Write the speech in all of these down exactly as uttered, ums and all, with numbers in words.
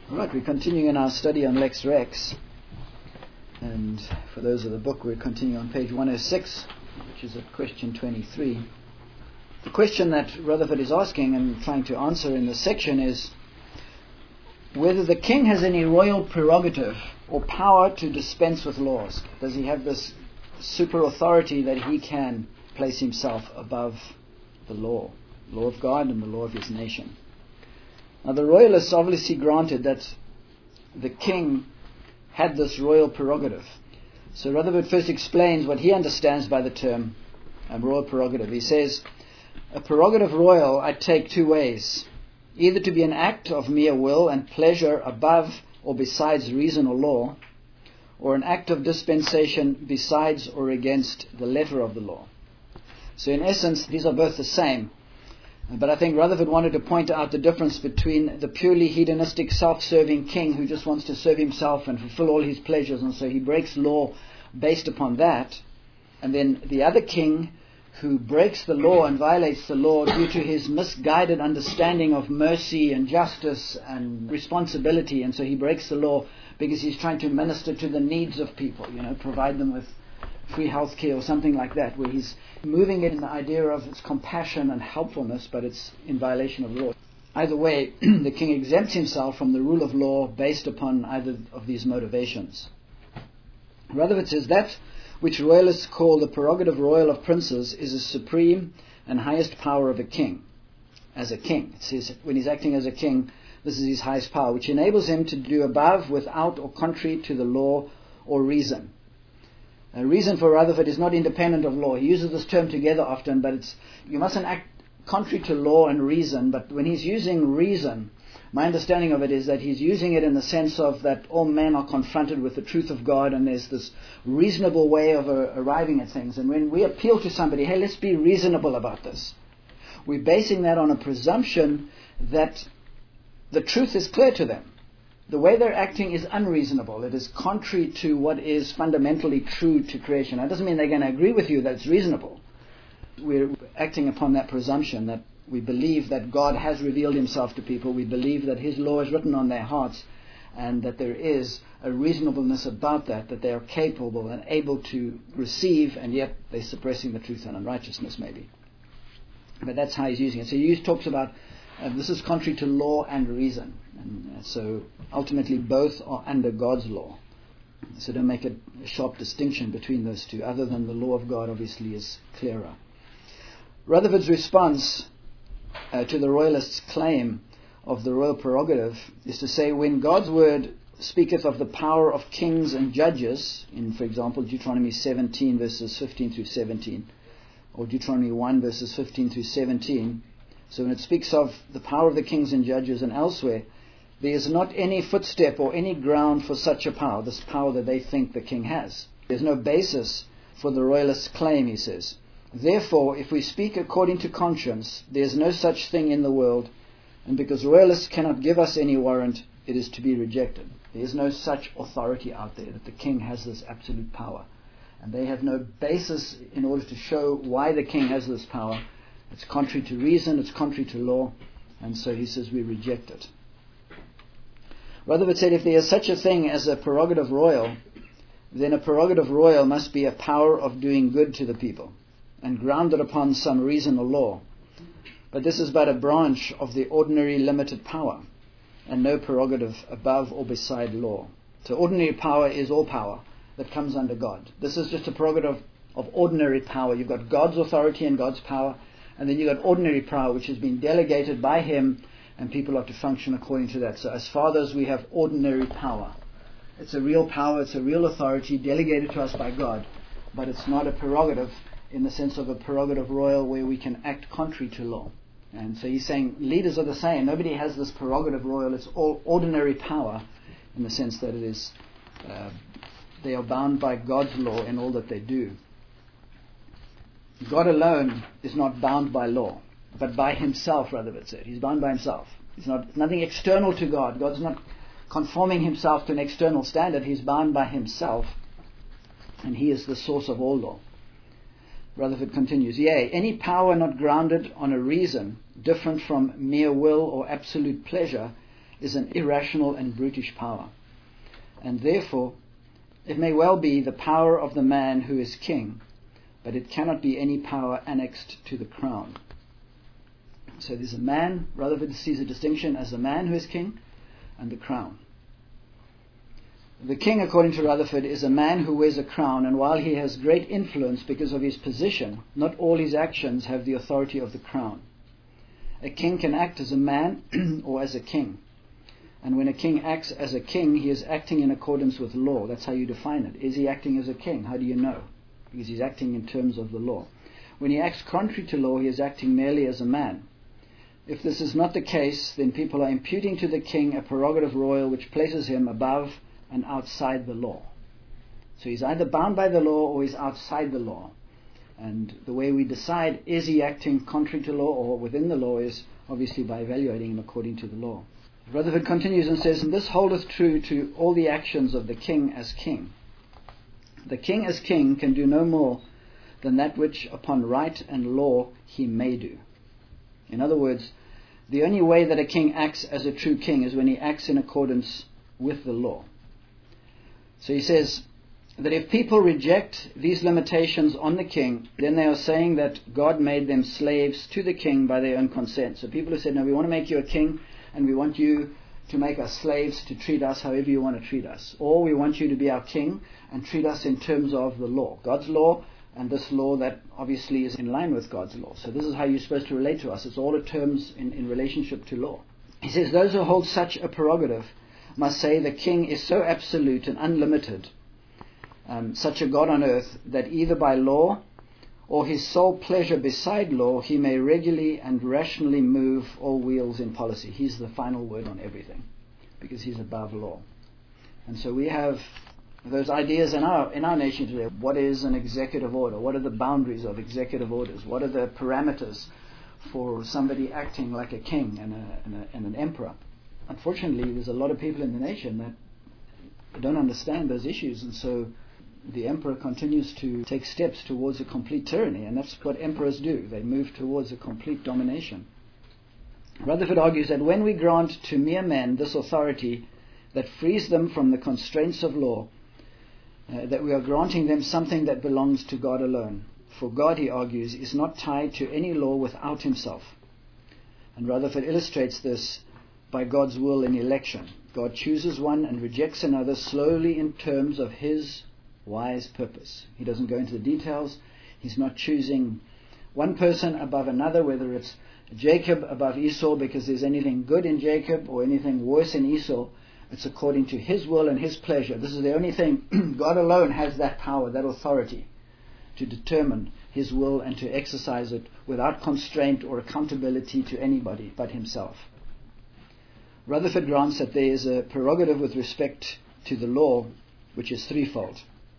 Right, we're continuing in our study on Lex Rex, and for those of the book, we're continuing on page one oh six, which is at question twenty-three. The question that Rutherford is asking and trying to answer in this section is whether the king has any royal prerogative or power to dispense with laws. Does he have this super authority that he can place himself above the law, law of God and the law of his nation? Now, the royalists obviously granted that the king had this royal prerogative. So Rutherford first explains what he understands by the term um, royal prerogative. He says, a prerogative royal I take two ways, either to be an act of mere will and pleasure above or besides reason or law, or an act of dispensation besides or against the letter of the law. So in essence, these are both the same. But I think Rutherford wanted to point out the difference between the purely hedonistic, self-serving king who just wants to serve himself and fulfill all his pleasures, and so he breaks law based upon that, and then the other king who breaks the law and violates the law due to his misguided understanding of mercy and justice and responsibility, and so he breaks the law because he's trying to minister to the needs of people, you know, provide them with free health care or something like that, where he's moving it in the idea of its compassion and helpfulness, but it's in violation of law. Either way, the king exempts himself from the rule of law based upon either of these motivations. Rutherford says that which royalists call the prerogative royal of princes is the supreme and highest power of a king. As a king, it says when he's acting as a king, this is his highest power, which enables him to do above, without, or contrary to the law or reason. A reason for Rutherford is not independent of law. He uses this term together often, but it's you mustn't act contrary to law and reason. But when he's using reason, my understanding of it is that he's using it in the sense of that all men are confronted with the truth of God, and there's this reasonable way of uh, arriving at things. And when we appeal to somebody, hey, let's be reasonable about this, we're basing that on a presumption that the truth is clear to them. The way they're acting is unreasonable. It is contrary to what is fundamentally true to creation. That doesn't mean they're going to agree with you that it's reasonable. We're acting upon that presumption that we believe that God has revealed himself to people. We believe that his law is written on their hearts, and that there is a reasonableness about that, that they are capable and able to receive, and yet they're suppressing the truth and unrighteousness maybe. But that's how he's using it. So he talks about Uh, this is contrary to law and reason. And uh, so ultimately both are under God's law. So don't make a, a sharp distinction between those two, other than the law of God obviously is clearer. Rutherford's response uh, to the royalists' claim of the royal prerogative is to say, when God's word speaketh of the power of kings and judges, in, for example, Deuteronomy seventeen verses fifteen through seventeen, or Deuteronomy one verses fifteen through seventeen, so when it speaks of the power of the kings and judges and elsewhere, there is not any footstep or any ground for such a power, this power that they think the king has. There's no basis for the royalist's claim, he says. Therefore, if we speak according to conscience, there is no such thing in the world, and because royalists cannot give us any warrant, it is to be rejected. There is no such authority out there that the king has this absolute power. And they have no basis in order to show why the king has this power. It's contrary to reason, it's contrary to law, and so he says we reject it. Rutherford said if there is such a thing as a prerogative royal, then a prerogative royal must be a power of doing good to the people, and grounded upon some reason or law. But this is but a branch of the ordinary limited power, and no prerogative above or beside law. So ordinary power is all power that comes under God. This is just a prerogative of ordinary power. You've got God's authority and God's power, and then you've got ordinary power, which has been delegated by him, and people are to function according to that. So as fathers, we have ordinary power. It's a real power, it's a real authority delegated to us by God, but it's not a prerogative in the sense of a prerogative royal where we can act contrary to law. And so he's saying leaders are the same. Nobody has this prerogative royal. It's all ordinary power in the sense that it is, uh, they are bound by God's law in all that they do. God alone is not bound by law, but by himself, Rutherford said. He's bound by himself. It's not nothing external to God. God's not conforming himself to an external standard. He's bound by himself, and he is the source of all law. Rutherford continues, yea, any power not grounded on a reason different from mere will or absolute pleasure is an irrational and brutish power. And therefore, it may well be the power of the man who is king, but it cannot be any power annexed to the crown. So there's a man, Rutherford sees a distinction as the man who is king and the crown. The king, according to Rutherford, is a man who wears a crown, and while he has great influence because of his position, not all his actions have the authority of the crown. A king can act as a man or as a king. And when a king acts as a king, he is acting in accordance with law. That's how you define it. Is he acting as a king? How do you know? Because he's acting in terms of the law. When he acts contrary to law, he is acting merely as a man. If this is not the case, then people are imputing to the king a prerogative royal which places him above and outside the law. So he's either bound by the law or he's outside the law. And the way we decide, is he acting contrary to law or within the law, is obviously by evaluating him according to the law. Rutherford continues and says, and this holdeth true to all the actions of the king as king. The king as king can do no more than that which upon right and law he may do. In other words, the only way that a king acts as a true king is when he acts in accordance with the law. So he says that if people reject these limitations on the king, then they are saying that God made them slaves to the king by their own consent. So people who said, no, we want to make you a king, and we want you to make us slaves, to treat us however you want to treat us. Or we want you to be our king and treat us in terms of the law. God's law, and this law that obviously is in line with God's law. So this is how you're supposed to relate to us. It's all the terms in, in relationship to law. He says, those who hold such a prerogative must say the king is so absolute and unlimited, um, such a God on earth, that either by law or his sole pleasure beside law, he may regularly and rationally move all wheels in policy. He's the final word on everything, because he's above law. And so we have those ideas in our in our nation today. What is an executive order? What are the boundaries of executive orders? What are the parameters for somebody acting like a king and, a, and, a, and an emperor? Unfortunately, there's a lot of people in the nation that don't understand those issues, and so the emperor continues to take steps towards a complete tyranny, and that's what emperors do. They move towards a complete domination. Rutherford argues that when we grant to mere men this authority that frees them from the constraints of law, uh, that we are granting them something that belongs to God alone. For God, he argues, is not tied to any law without himself. And Rutherford illustrates this by God's will in election. God chooses one and rejects another slowly in terms of his wise purpose. He doesn't go into the details. He's not choosing one person above another, whether it's Jacob above Esau because there's anything good in Jacob or anything worse in Esau. It's according to his will and his pleasure. This is the only thing. God alone has that power, that authority to determine his will and to exercise it without constraint or accountability to anybody but himself. Rutherford grants that there is a prerogative with respect to the law which is threefold.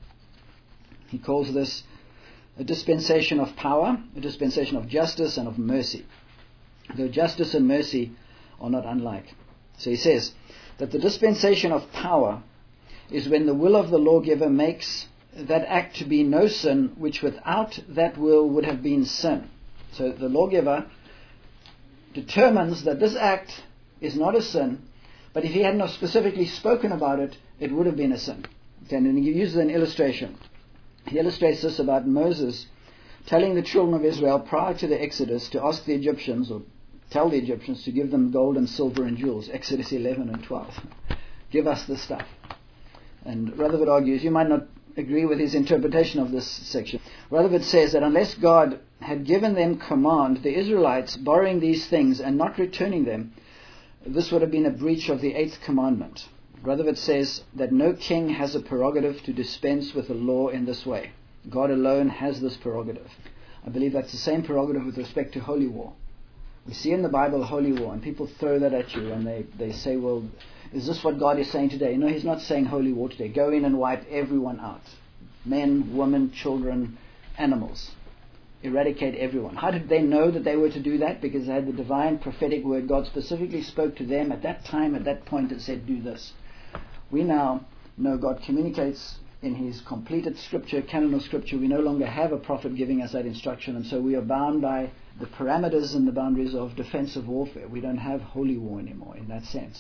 He calls this a dispensation of power, a dispensation of justice, and of mercy. Though justice and mercy are not unlike. So he says that the dispensation of power is when the will of the lawgiver makes that act to be no sin, which without that will would have been sin. So the lawgiver determines that this act is not a sin, but if he had not specifically spoken about it, it would have been a sin. Okay, and he uses an illustration. He illustrates this about Moses telling the children of Israel prior to the Exodus to ask the Egyptians, or tell the Egyptians to give them gold and silver and jewels. Exodus eleven and twelve. Give us this stuff. And Rutherford argues, you might not agree with his interpretation of this section. Rutherford says that unless God had given them command, the Israelites borrowing these things and not returning them, this would have been a breach of the eighth commandment. Rutherford says that no king has a prerogative to dispense with the law in this way. God alone has this prerogative. I believe that's the same prerogative with respect to holy war. We see in the Bible holy war, and people throw that at you, and they, they say, well, is this what God is saying today? No, he's not saying holy war today. Go in and wipe everyone out. Men, women, children, animals. Eradicate everyone. How did they know that they were to do that? Because they had the divine prophetic word. God specifically spoke to them at that time, at that point, and said, do this. We now know God communicates in his completed scripture, canon of scripture. We no longer have a prophet giving us that instruction, and so we are bound by the parameters and the boundaries of defensive warfare. We don't have holy war anymore in that sense.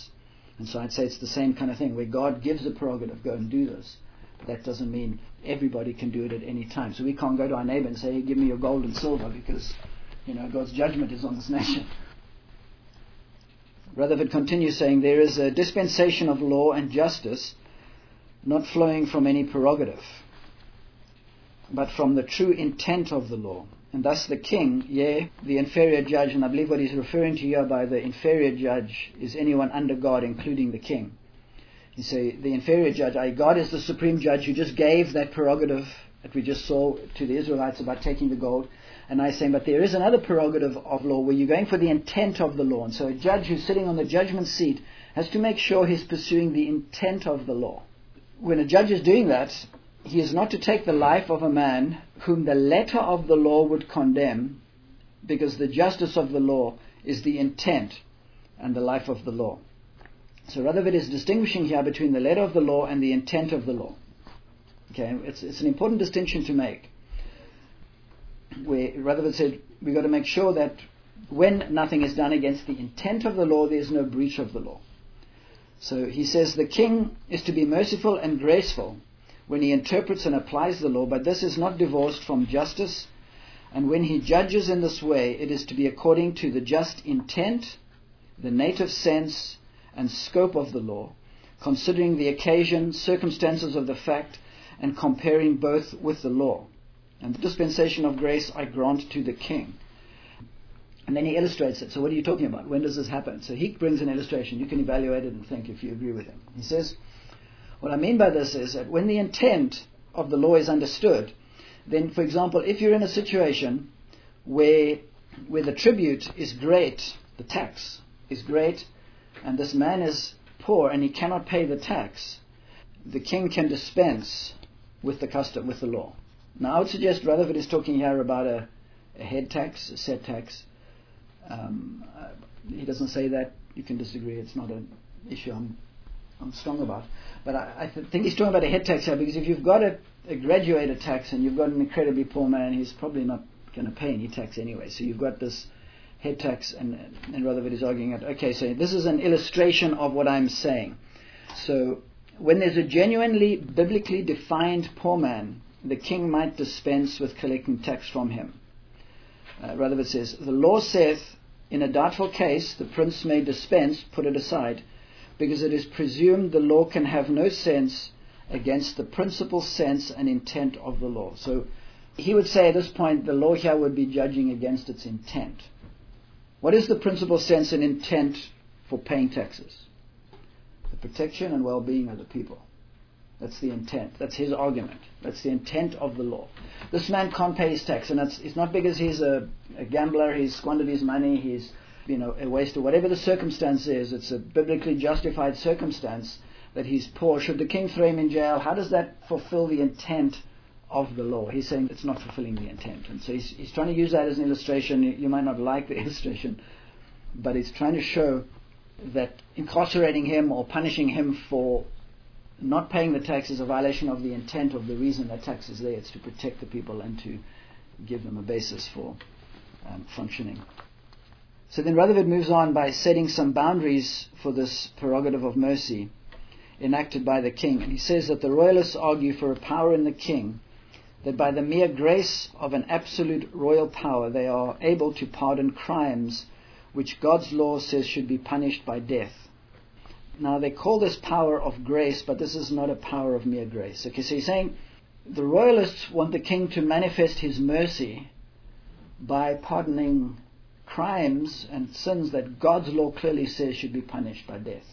And so I'd say it's the same kind of thing, where God gives a prerogative, go and do this. But that doesn't mean everybody can do it at any time. So we can't go to our neighbor and say, hey, give me your gold and silver, because, you know, God's judgment is on this nation. Rutherford continues saying, there is a dispensation of law and justice not flowing from any prerogative, but from the true intent of the law. And thus the king, yea, the inferior judge, and I believe what he's referring to here by the inferior judge is anyone under God, including the king. You say the inferior judge, I, God is the supreme judge who just gave that prerogative that we just saw to the Israelites about taking the gold. And I say, but there is another prerogative of law where you're going for the intent of the law. And so a judge who's sitting on the judgment seat has to make sure he's pursuing the intent of the law. When a judge is doing that, he is not to take the life of a man whom the letter of the law would condemn, because the justice of the law is the intent and the life of the law. So Rutherford is distinguishing here between the letter of the law and the intent of the law. Okay, it's, it's an important distinction to make. Where Rutherford said we've got to make sure that when nothing is done against the intent of the law, there is no breach of the law. So he says the king is to be merciful and graceful when he interprets and applies the law, but this is not divorced from justice. And when he judges in this way, it is to be according to the just intent, the native sense and scope of the law, considering the occasion, circumstances of the fact, and comparing both with the law. And the dispensation of grace I grant to the king. And then he illustrates it. So what are you talking about? When does this happen? So he brings an illustration. You can evaluate it and think if you agree with him. He says, what I mean by this is that when the intent of the law is understood, then, for example, if you're in a situation where where the tribute is great, the tax is great, and this man is poor and he cannot pay the tax, the king can dispense with the custom, with the law. Now, I would suggest Rutherford is talking here about a, a head tax, a set tax. Um, uh, he doesn't say that. You can disagree. It's not an issue I'm, I'm strong about. But I, I th- think he's talking about a head tax here, because if you've got a, a graduated tax and you've got an incredibly poor man, he's probably not going to pay any tax anyway. So you've got this head tax, and, and Rutherford is arguing that, okay, so this is an illustration of what I'm saying. So when there's a genuinely biblically defined poor man, the king might dispense with collecting tax from him. Uh, Rutherford says, the law saith, in a doubtful case, the prince may dispense, put it aside, because it is presumed the law can have no sense against the principal sense and intent of the law. So he would say at this point, the law here would be judging against its intent. What is the principal sense and intent for paying taxes? The protection and well-being of the people. That's the intent. That's his argument. That's the intent of the law. This man can't pay his tax, and it's, it's not because he's a, a gambler, he's squandered his money, he's, you know, a waster. Whatever the circumstance is, it's a biblically justified circumstance that he's poor. Should the king throw him in jail? How does that fulfill the intent of the law? He's saying it's not fulfilling the intent. And so he's, he's trying to use that as an illustration. You, you might not like the illustration, but he's trying to show that incarcerating him or punishing him for not paying the tax is a violation of the intent of the reason that tax is there. It's to protect the people and to give them a basis for um, functioning. So then Rutherford moves on by setting some boundaries for this prerogative of mercy enacted by the king. And he says that the royalists argue for a power in the king, that by the mere grace of an absolute royal power they are able to pardon crimes which God's law says should be punished by death. Now they call this power of grace, but this is not a power of mere grace. Okay, so he's saying the royalists want the king to manifest his mercy by pardoning crimes and sins that God's law clearly says should be punished by death.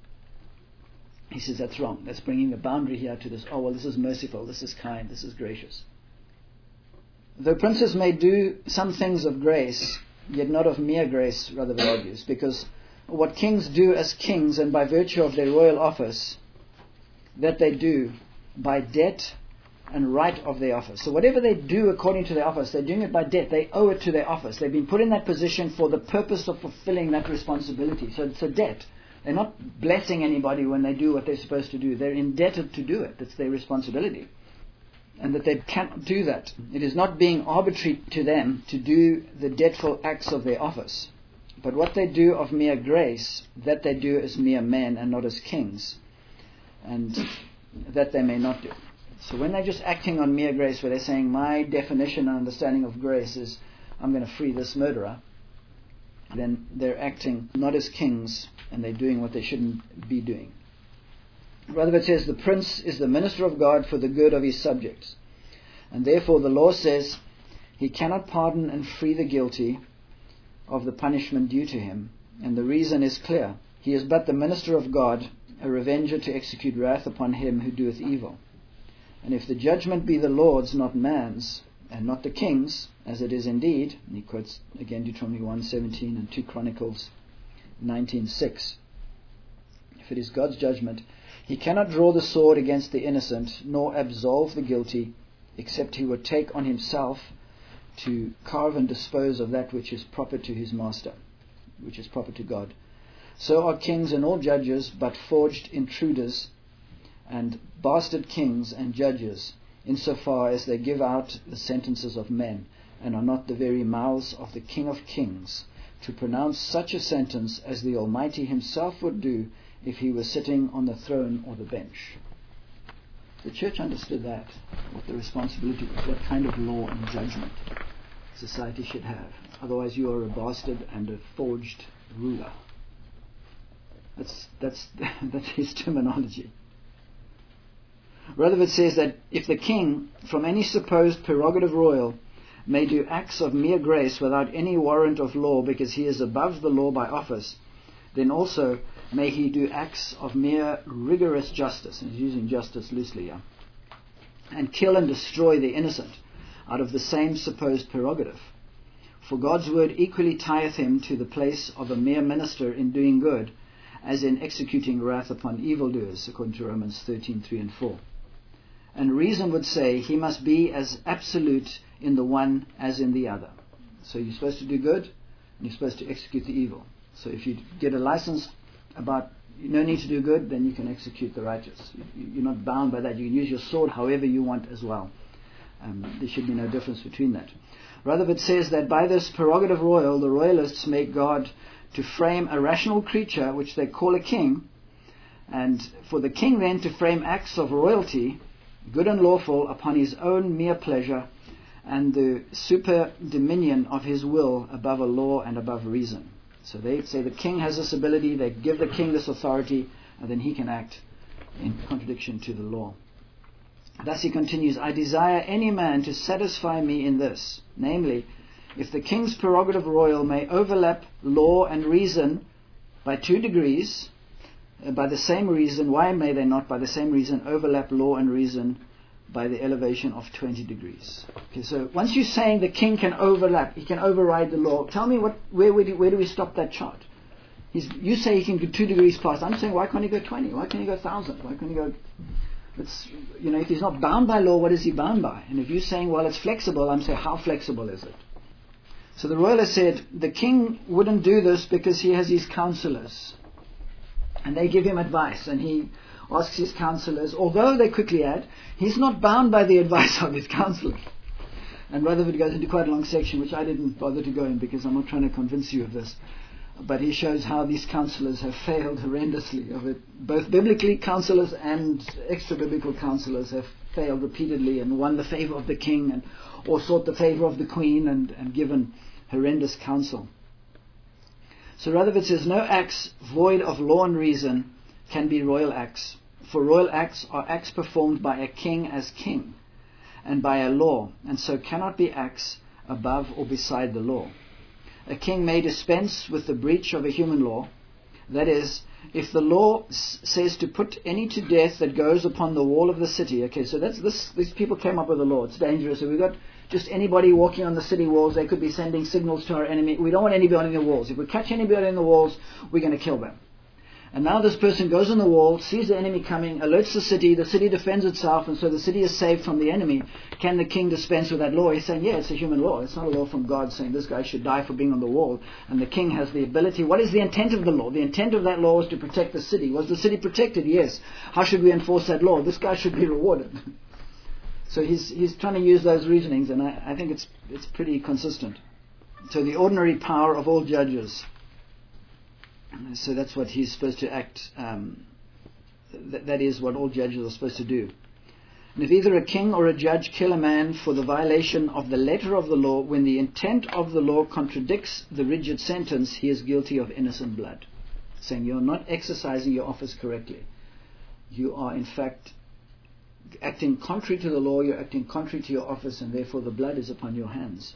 He says that's wrong. That's bringing the boundary here to this, oh well, this is merciful, this is kind, this is gracious. Though princes may do some things of grace, yet not of mere grace, Rutherford argues, because what kings do as kings and by virtue of their royal office, that they do by debt and right of their office. So whatever they do according to their office, they're doing it by debt. They owe it to their office. They've been put in that position for the purpose of fulfilling that responsibility. So it's a debt. They're not blessing anybody when they do what they're supposed to do. They're indebted to do it. It's their responsibility. And that they cannot do that. It is not being arbitrary to them to do the debtful acts of their office. But what they do of mere grace, that they do as mere men and not as kings, and that they may not do. So when they're just acting on mere grace, where they're saying, my definition and understanding of grace is, I'm going to free this murderer, then they're acting not as kings, and they're doing what they shouldn't be doing. Rather, it says, the prince is the minister of God for the good of his subjects. And therefore the law says, he cannot pardon and free the guilty of the punishment due to him. And the reason is clear. He is but the minister of God, a revenger to execute wrath upon him who doeth evil. And if the judgment be the Lord's, not man's, and not the king's, as it is indeed, and he quotes again Deuteronomy one seventeen and two Chronicles nineteen six. If it is God's judgment, he cannot draw the sword against the innocent, nor absolve the guilty, except he would take on himself to carve and dispose of that which is proper to his master, which is proper to God. So are kings and all judges but forged intruders, and bastard kings and judges, insofar as they give out the sentences of men, and are not the very mouths of the King of Kings, to pronounce such a sentence as the Almighty himself would do if he were sitting on the throne or the bench. The church understood that, what the responsibility was, what kind of law and judgment society should have. Otherwise you are a bastard and a forged ruler. That's, that's, that's his terminology. Rather, it says that if the king, from any supposed prerogative royal, may do acts of mere grace without any warrant of law, because he is above the law by office, then also may he do acts of mere rigorous justice, and he's using justice loosely here, and kill and destroy the innocent out of the same supposed prerogative. For God's word equally tieth him to the place of a mere minister in doing good, as in executing wrath upon evildoers, according to Romans thirteen three and four. And reason would say he must be as absolute in the one as in the other. So you're supposed to do good, and you're supposed to execute the evil. So if you get a license about no need to do good, then you can execute the righteous. You're not bound by that. You can use your sword however you want as well. Um, there should be no difference between that. Rather, it says that by this prerogative royal, the royalists make God to frame a rational creature, which they call a king, and for the king then to frame acts of royalty, good and lawful, upon his own mere pleasure, and the super dominion of his will above a law and above reason. So they say the king has this ability, they give the king this authority, and then he can act in contradiction to the law. Thus he continues, I desire any man to satisfy me in this, namely, if the king's prerogative royal may overlap law and reason by two degrees, uh, by the same reason, why may they not by the same reason overlap law and reason by the elevation of twenty degrees? Okay, so once you're saying the king can overlap, he can override the law, tell me what, where, where, do, where do we stop that chart? He's, you say he can go two degrees past. I'm saying, why can't he go twenty? Why can't he go one thousand? Why can't he go... It's, you know, if he's not bound by law, what is he bound by? And if you're saying, well, it's flexible, I'm saying, how flexible is it? So the royalist said, the king wouldn't do this because he has his counselors. And they give him advice, and he asks his counselors, although they quickly add, he's not bound by the advice of his counselors. And Rutherford goes into quite a long section, which I didn't bother to go in because I'm not trying to convince you of this. But he shows how these counselors have failed horrendously. Of it, both biblically counselors and extra-biblical counselors have failed repeatedly and won the favor of the king and or sought the favor of the queen and, and given horrendous counsel. So Rutherford says, no acts void of law and reason can be royal acts. For royal acts are acts performed by a king as king and by a law, and so cannot be acts above or beside the law. A king may dispense with the breach of a human law. That is, if the law s- says to put any to death that goes upon the wall of the city. Okay, so that's this. These people came up with a law. It's dangerous. So we've got just anybody walking on the city walls. They could be sending signals to our enemy. We don't want anybody on the walls. If we catch anybody on the walls, we're going to kill them. And now this person goes on the wall, sees the enemy coming, alerts the city, the city defends itself, and so the city is saved from the enemy. Can the king dispense with that law? He's saying, yeah, it's a human law. It's not a law from God saying this guy should die for being on the wall. And the king has the ability. What is the intent of the law? The intent of that law was to protect the city. Was the city protected? Yes. How should we enforce that law? This guy should be rewarded. So he's he's trying to use those reasonings, and I, I think it's it's pretty consistent. So the ordinary power of all judges So that's what he's supposed to act, um, th- that is what all judges are supposed to do. And if either a king or a judge kill a man for the violation of the letter of the law, when the intent of the law contradicts the rigid sentence, he is guilty of innocent blood. Saying you're not exercising your office correctly. You are in fact acting contrary to the law, you're acting contrary to your office, and therefore the blood is upon your hands.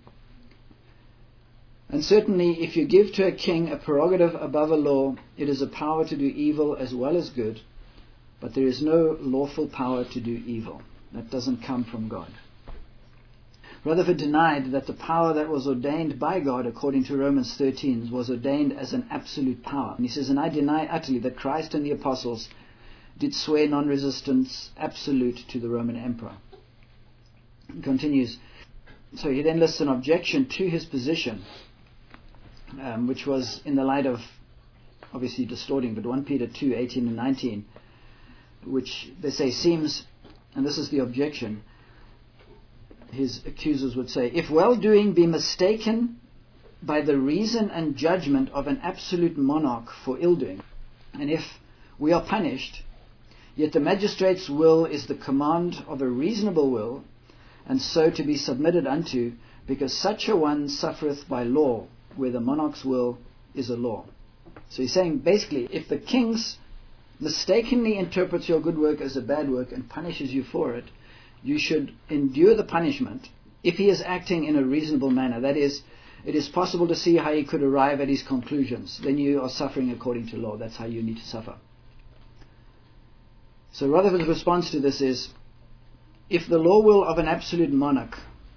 And certainly if you give to a king a prerogative above a law, it is a power to do evil as well as good, but there is no lawful power to do evil. That doesn't come from God. Rutherford denied that the power that was ordained by God, according to Romans thirteen, was ordained as an absolute power. And he says, and I deny utterly that Christ and the apostles did swear non-resistance absolute to the Roman emperor. He continues, so he then lists an objection to his position, um, which was in the light of, obviously distorting, but First Peter two, eighteen and nineteen, which they say seems, and this is the objection, his accusers would say, if well-doing be mistaken by the reason and judgment of an absolute monarch for ill-doing, and if we are punished, yet the magistrate's will is the command of a reasonable will, and so to be submitted unto, because such a one suffereth by law, where the monarch's will is a law. So he's saying, basically, if the king mistakenly interprets your good work as a bad work and punishes you for it, you should endure the punishment if he is acting in a reasonable manner. That is, it is possible to see how he could arrive at his conclusions. Then you are suffering according to law. That's how you need to suffer. So Rutherford's response to this is, if the law will of an absolute monarch,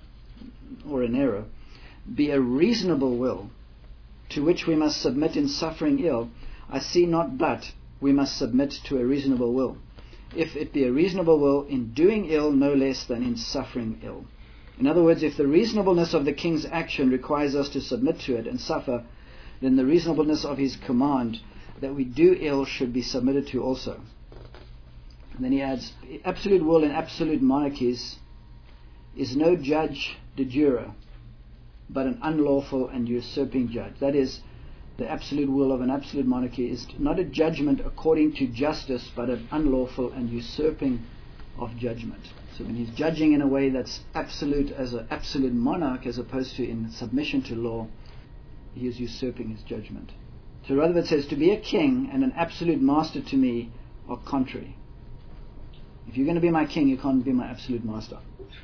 or an error, be a reasonable will, to which we must submit in suffering ill, I see not but we must submit to a reasonable will, if it be a reasonable will in doing ill no less than in suffering ill. In other words, if the reasonableness of the king's action requires us to submit to it and suffer, then the reasonableness of his command that we do ill should be submitted to also. And then he adds, absolute will in absolute monarchies is no judge de jure, but an unlawful and usurping judge. That is, the absolute will of an absolute monarchy is not a judgment according to justice, but an unlawful and usurping of judgment. So when he's judging in a way that's absolute as an absolute monarch, as opposed to in submission to law, he is usurping his judgment. So Rutherford says, to be a king and an absolute master to me are contrary. If you're going to be my king, you can't be my absolute master.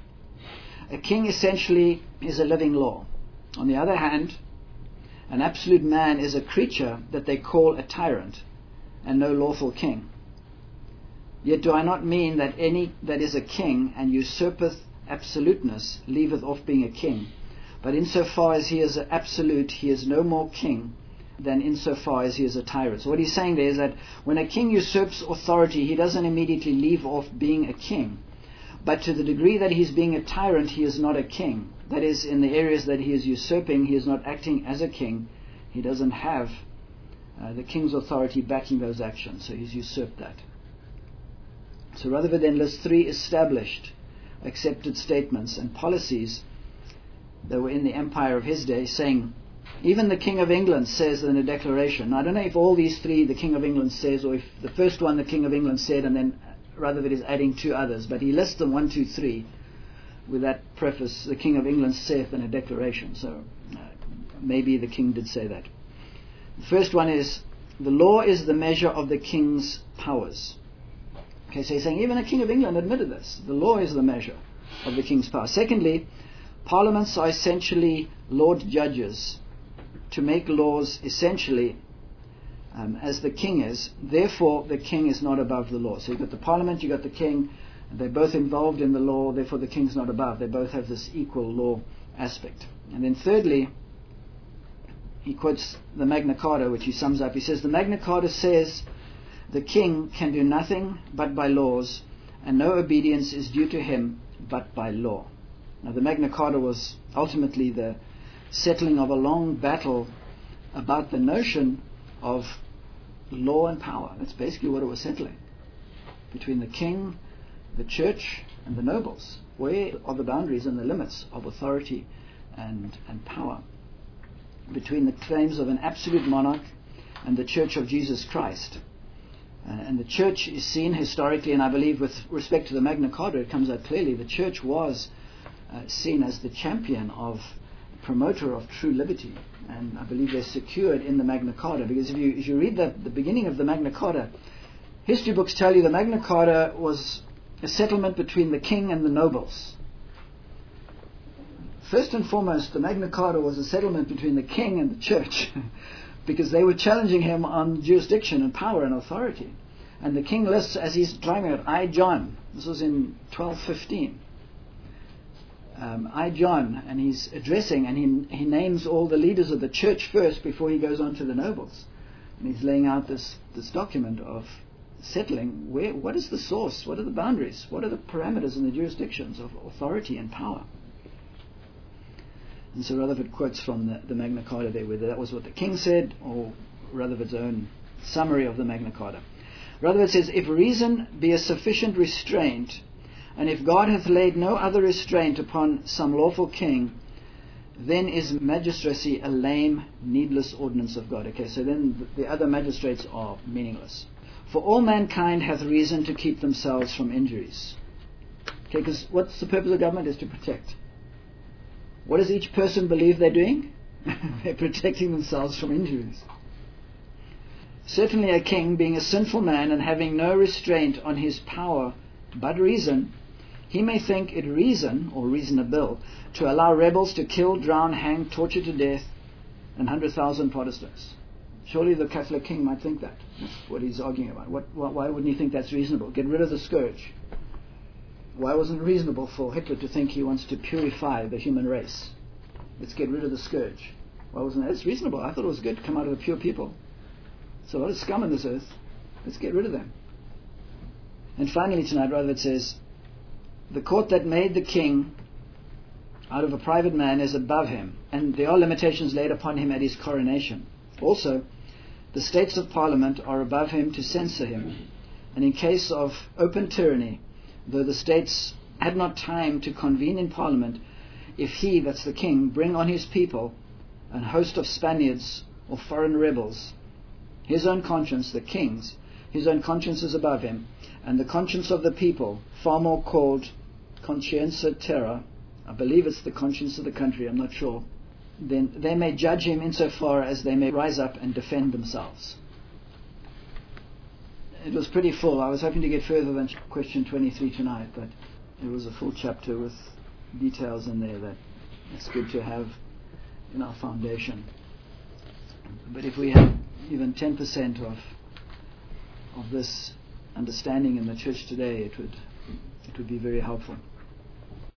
A king essentially is a living law. On the other hand, an absolute man is a creature that they call a tyrant, and no lawful king. Yet do I not mean that any that is a king and usurpeth absoluteness leaveth off being a king, but insofar as he is an absolute, he is no more king than insofar as he is a tyrant. So what he's saying there is that when a king usurps authority, he doesn't immediately leave off being a king. But to the degree that he's being a tyrant, he is not a king. That is, in the areas that he is usurping, he is not acting as a king. He doesn't have uh, the king's authority backing those actions, so he's usurped that. So Rutherford then lists three established, accepted statements and policies that were in the empire of his day, saying, even the King of England says in a declaration. Now, I don't know if all these three the King of England says, or if the first one the King of England said, and then Rutherford is adding two others, but he lists them one, two, three, with that preface, the King of England saith in a declaration. So uh, maybe the king did say that. The first one is, the law is the measure of the king's powers. Okay, so he's saying even the King of England admitted this. The law is the measure of the king's power. Secondly, parliaments are essentially lord judges to make laws essentially um, as the king is. Therefore, the king is not above the law. So you've got the parliament, you've got the king, they're both involved in the law, therefore the king's not above. They both have this equal law aspect. And then thirdly, he quotes the Magna Carta, which he sums up. He says, the Magna Carta says the king can do nothing but by laws, and no obedience is due to him but by law. Now the Magna Carta was ultimately the settling of a long battle about the notion of law and power. That's basically what it was settling. Between the king, the church, and the nobles. Where are the boundaries and the limits of authority and, and power? Between the claims of an absolute monarch and the Church of Jesus Christ. Uh, and the church is seen historically, and I believe with respect to the Magna Carta, it comes out clearly, the church was uh, seen as the champion of, promoter of true liberty. And I believe they're secured in the Magna Carta, because if you, if you read the, the beginning of the Magna Carta, history books tell you the Magna Carta was a settlement between the king and the nobles. First and foremost, the Magna Carta was a settlement between the king and the church, because they were challenging him on jurisdiction and power and authority. And the king lists, as he's driving it, I, John, this was in twelve fifteen, um, I, John, and he's addressing, and he, he names all the leaders of the church first before he goes on to the nobles. And he's laying out this, this document of settling where, what is the source, what are the boundaries, what are the parameters and the jurisdictions of authority and power. And so Rutherford quotes from the, the Magna Carta there, whether that was what the king said or Rutherford's own summary of the Magna Carta. Rutherford says, if reason be a sufficient restraint, and if God hath laid no other restraint upon some lawful king, then is magistracy a lame, needless ordinance of God. Okay, so then the other magistrates are meaningless. For all mankind hath reason to keep themselves from injuries. Okay, because what's the purpose of government? Is to protect. What does each person believe they're doing? They're protecting themselves from injuries. Certainly a king, being a sinful man and having no restraint on his power but reason, he may think it reason, or reasonable, to allow rebels to kill, drown, hang, torture to death an hundred thousand Protestants. Surely the Catholic king might think that. That's what he's arguing about. What, why wouldn't he think that's reasonable? Get rid of the scourge. Why wasn't it reasonable for Hitler to think he wants to purify the human race? Let's get rid of the scourge. Why wasn't that? It's reasonable. I thought it was good to come out of a pure people. So a lot of scum on this earth. Let's get rid of them. And finally tonight, rather, it says, the court that made the king out of a private man is above him, and there are limitations laid upon him at his coronation. Also, the states of parliament are above him to censor him, and in case of open tyranny, though the states had not time to convene in parliament, if he, that's the king, bring on his people an host of Spaniards or foreign rebels, his own conscience, the king's, his own conscience is above him, and the conscience of the people, far more called conscientia terra, I believe it's the conscience of the country, I'm not sure, then they may judge him insofar as they may rise up and defend themselves. It was pretty full. I was hoping to get further than question twenty-three tonight, but it was a full chapter with details in there that it's good to have in our foundation. But if we have even ten percent of of this understanding in the church today, it would it would be very helpful.